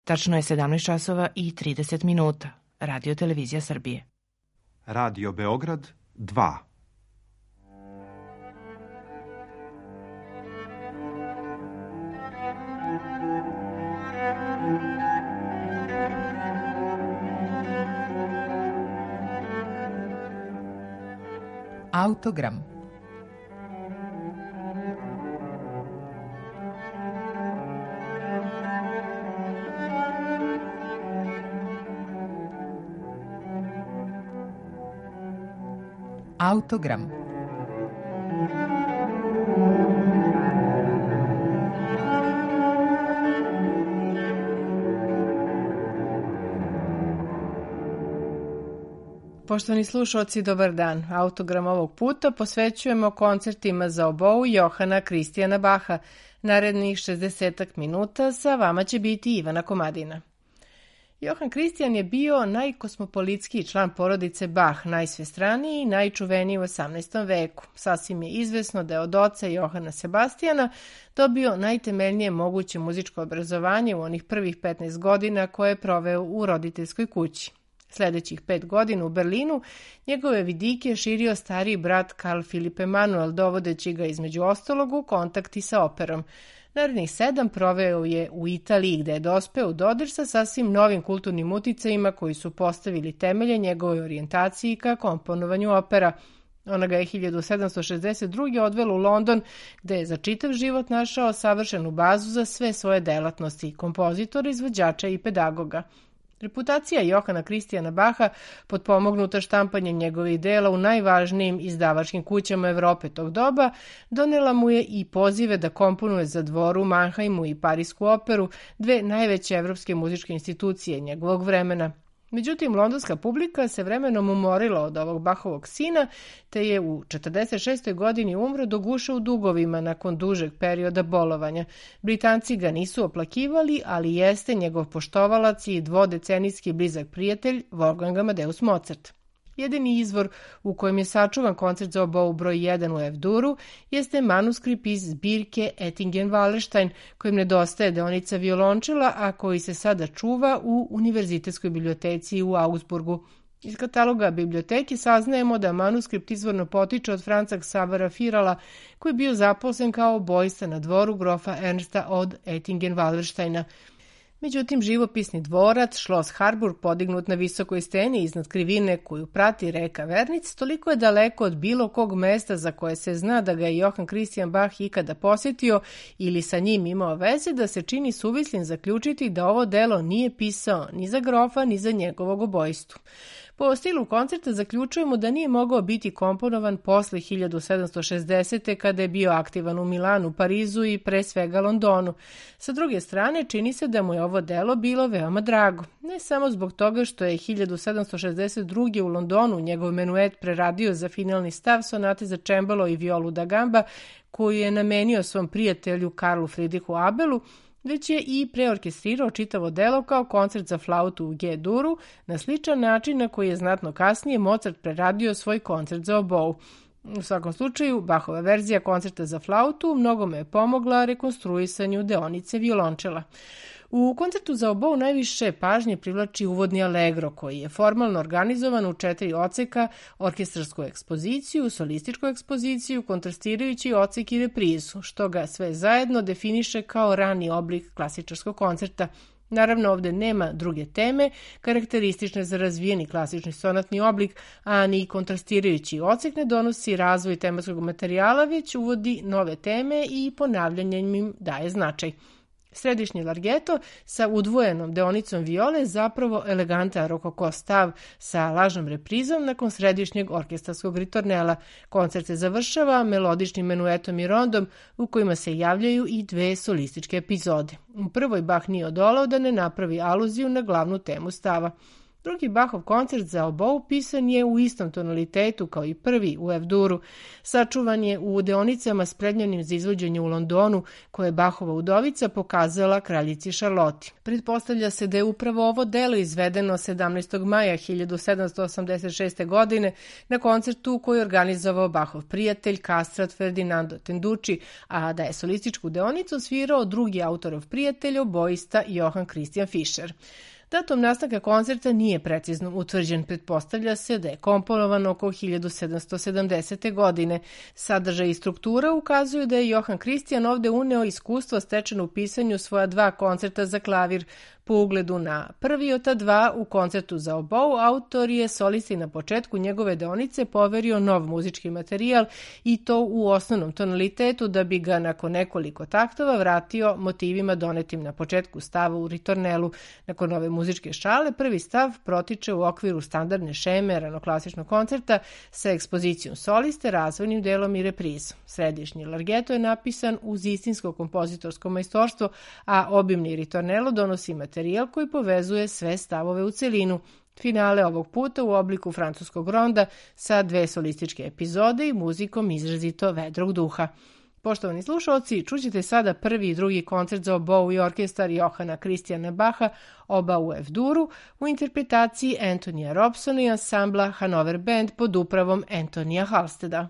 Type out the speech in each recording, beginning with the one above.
Tačno je 17 časova i 30 minuta. Radio Televizija Srbije. Radio Beograd 2. Autogram. Autogram. Poštovani slušalci, dobar dan. Autogram ovog puta posvećujemo koncertima za obou Johana Kristijana Baha. Narednih 60 minuta sa vama će biti Ivana Komadina. Johan Kristijan je bio najkosmopolitskiji član porodice Bach, najsvestraniji i najčuveniji u 18. veku. Sasvim je izvesno da je od oca Johana Sebastijana dobio najtemeljnije moguće muzičko obrazovanje u onih prvih 15 godina koje je proveo u roditeljskoj kući. Sljedećih 5 godina u Berlinu njegove vidike je širio stariji brat Karl Philipp Emanuel, dovodeći ga između ostalog u kontakti sa operom. Narednih 7 proveo je u Italiji, gde je dospeo u dodir sa sasvim novim kulturnim uticajima koji su postavili temelje njegove orijentaciji ka komponovanju opera. Ona ga je 1762. odvela u London, gde je za čitav život našao savršenu bazu za sve svoje delatnosti, kompozitora, izvođača i pedagoga. Reputacija Johana Kristijana Baha, potpomognuta štampanjem njegovih dela u najvažnijim izdavačkim kućama Evrope tog doba, donela mu je i pozive da komponuje za dvoru, Mannheimu i Parisku operu, dve najveće evropske muzičke institucije njegovog vremena. Međutim, londonska publika se vremenom umorila od ovog Bahovog sina, te je u 46. godini umro do guše u dugovima nakon dužeg perioda bolovanja. Britanci ga nisu oplakivali, ali jeste njegov poštovalac i dvodecenijski blizak prijatelj Wolfgang Amadeus Mozart. Jedini izvor u kojem je sačuvan koncert za obou broj 1 u F-duru jeste manuskript iz zbirke Ettingen-Wallerstein, kojem nedostaje deonica violončela, a koji se sada čuva u Univerzitetskoj biblioteci u Augsburgu. Iz kataloga biblioteke saznajemo da manuskript izvorno potiče od Franca Xavera Firala, koji je bio zaposlen kao obojsta na dvoru grofa Ernsta od Ettingen-Wallersteina. Međutim, živopisni dvorac, Schloss Harburg, podignut na visokoj steni iznad krivine koju prati reka Vernic, toliko je daleko od bilo kog mesta za koje se zna da ga je Johan Kristijan Bach ikada posjetio ili sa njim imao veze, da se čini suvislim zaključiti da ovo delo nije pisao ni za grofa ni za njegovog obojstvu. Po stilu koncerta zaključujemo da nije mogao biti komponovan posle 1760. kada je bio aktivan u Milanu, Parizu i pre svega Londonu. Sa druge strane, čini se da mu je ovo delo bilo veoma drago. Ne samo zbog toga što je 1762. u Londonu njegov menuet preradio za finalni stav sonate za čembalo i violu da gamba, koju je namenio svom prijatelju Karlu Friedrichu Abelu, već je i preorkestrirao čitavo delo kao koncert za flautu u G-duru na sličan način na koji je znatno kasnije Mozart preradio svoj koncert za obou. U svakom slučaju, Bachova verzija koncerta za flautu mnogome je pomogla rekonstruisanju deonice violončela. U koncertu za obou najviše pažnje privlači uvodni allegro, koji je formalno organizovan u 4 odseka, orkestarsku ekspoziciju, solističku ekspoziciju, kontrastirajući odsek i reprizu, što ga sve zajedno definiše kao rani oblik klasičarskog koncerta. Naravno, ovde nema druge teme, karakteristične za razvijeni klasični sonatni oblik, a ni kontrastirajući odsek ne donosi razvoj tematskog materijala, već uvodi nove teme i ponavljanjem im daje značaj. Središnji largeto sa udvojenom deonicom viole zapravo elegantan rokoko stav sa lažnom reprizom nakon središnjeg orkestarskog ritornela. Koncert se završava melodičnim menuetom i rondom u kojima se javljaju i 2 solističke epizode. U prvoj Bach nije odolao da ne napravi aluziju na glavnu temu stava. Drugi Bachov koncert za obou pisan je u istom tonalitetu kao i prvi u F-duru. Sačuvan je u deonicama spremljenim za izvođenje u Londonu, koje je Bachova udovica pokazala kraljici Šarloti. Pretpostavlja se da je upravo ovo delo izvedeno 17. maja 1786. godine na koncertu koji je organizovao Bachov prijatelj Kastrat Ferdinando Tenducci, a da je solističku deonicu svirao drugi autorov prijatelj, oboista Johann Christian Fischer. Datum nastanka koncerta nije precizno utvrđen, pretpostavlja se da je komponovan oko 1770. godine. Sadržaj i struktura ukazuju da je Johann Christian ovde uneo iskustvo stečeno u pisanju svoja dva koncerta za klavir. Po ugledu na prvi od ta dva u koncertu za obou, autor je solisti na početku njegove deonice poverio nov muzički materijal i to u osnovnom tonalitetu da bi ga nakon nekoliko taktova vratio motivima donetim na početku stava u ritornelu. Nakon ove muzičke šale, prvi stav protiče u okviru standardne šeme ranoklasičnog koncerta sa ekspozicijom soliste, razvojnim delom i reprizom. Središnji largeto je napisan uz istinsko kompozitorsko majstorstvo, a obimni ritornelo donosi materijal koji povezuje sve stavove u celinu. Finale ovog puta u obliku francuskog ronda sa dve solističke epizode i muzikom izrazito vedrog duha. Poštovani slušalci, čućete sada prvi i drugi koncert za obou i orkestar Johanna Christiana Bacha, oba u F-duru, u interpretaciji Antonija Robsona i ansambla Hanover Band pod upravom Antonija Halsteda.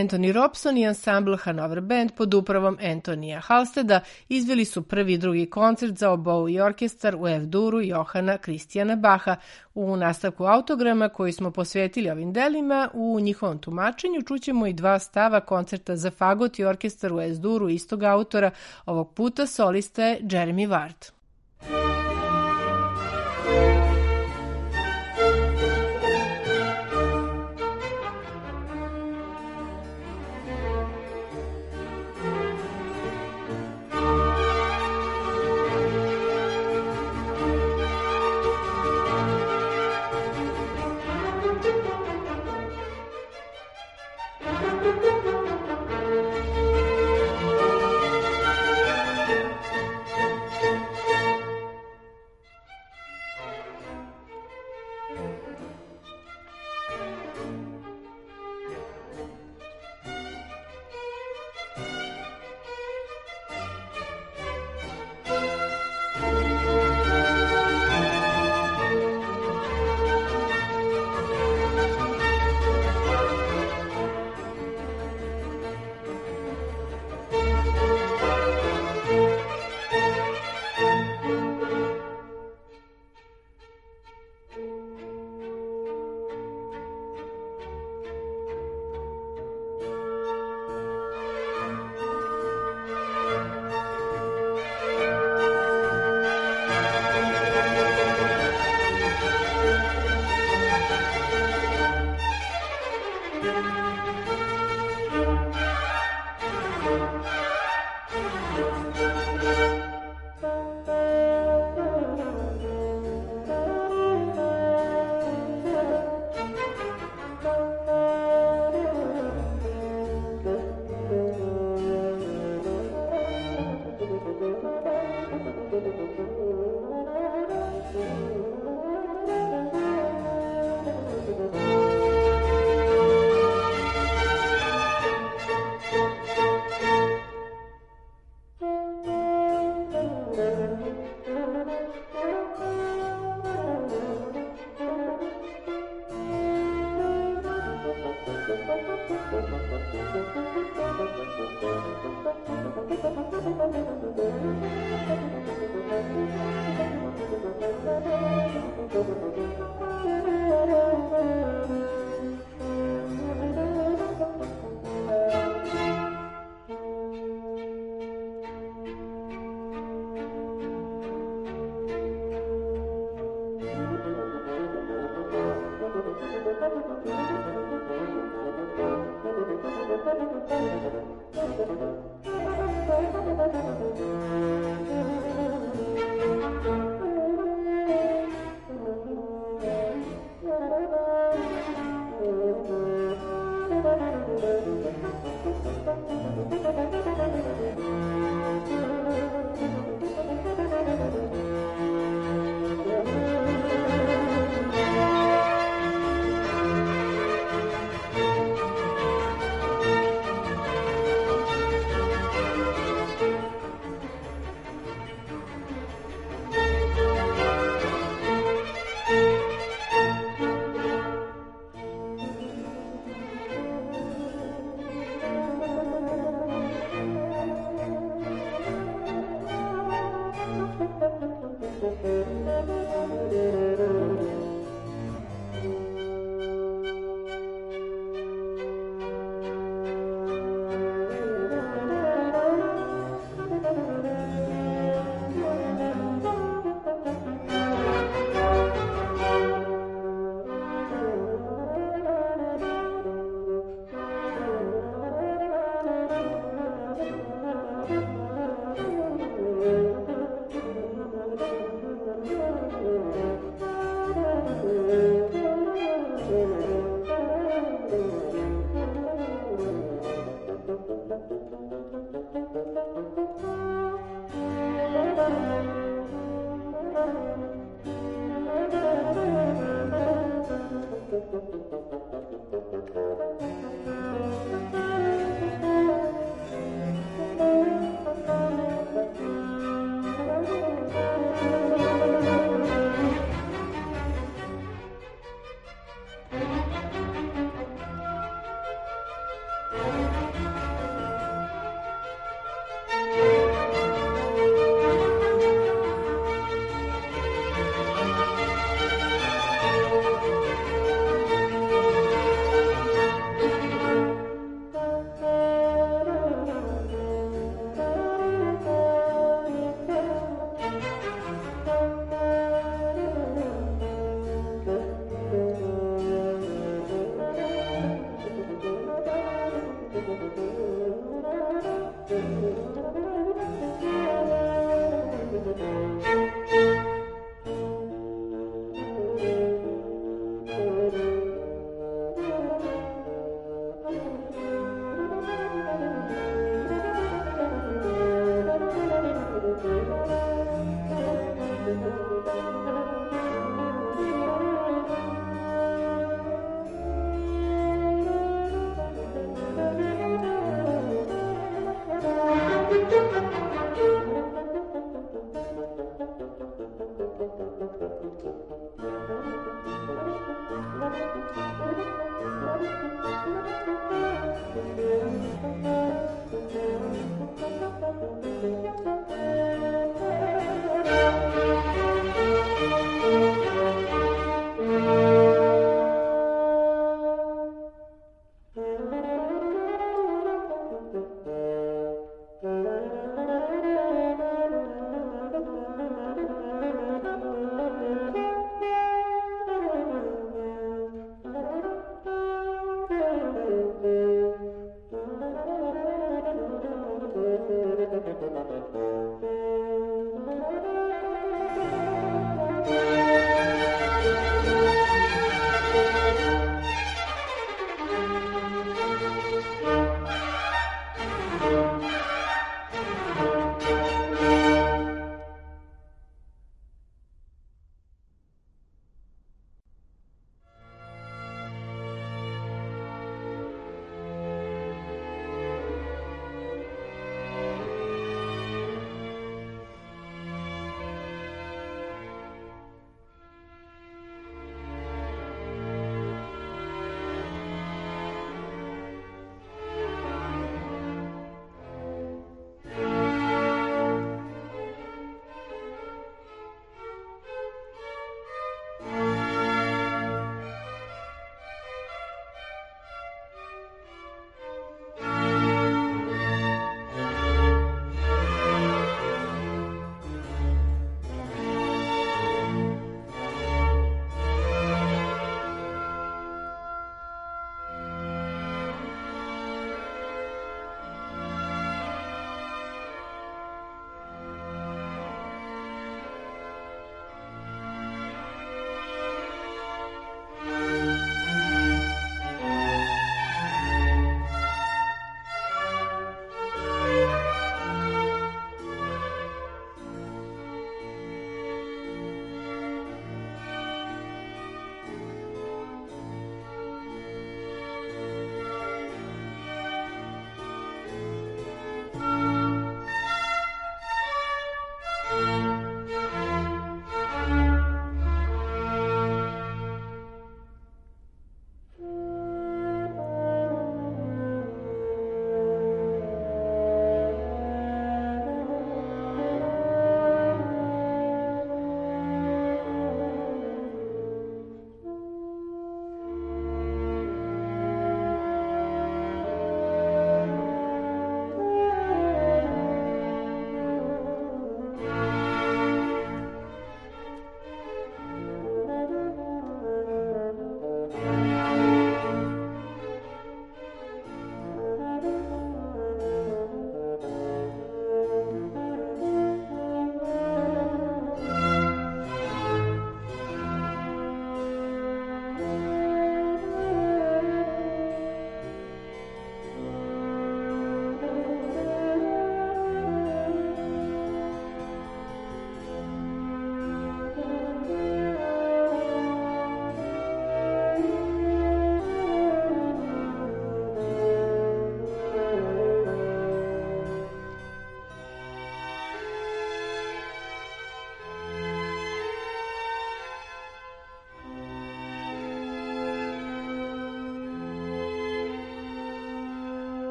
Anthony Robson i ansambl Hanover Band pod upravom Antonija Halsteda izveli su prvi i drugi koncert za obou i orkestar u F-duru Johana Kristijana Baha. U nastavku autograma koji smo posvetili ovim delima, u njihovom tumačenju čućemo i dva stava koncerta za fagot i orkestar u S-duru istog autora, ovog puta solista je Jeremy Ward.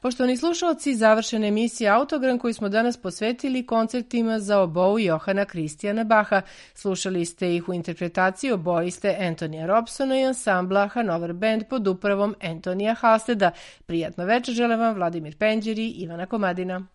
Poštovani slušalci, završena emisija Autogram koju smo danas posvetili koncertima za obou Johana Kristijana Baha. Slušali ste ih u interpretaciji obojiste Antonija Robsona i ansambla Hanover Band pod upravom Antonija Halsteda. Prijatno večer žele vam Vladimir Penđer i Ivana Komadina.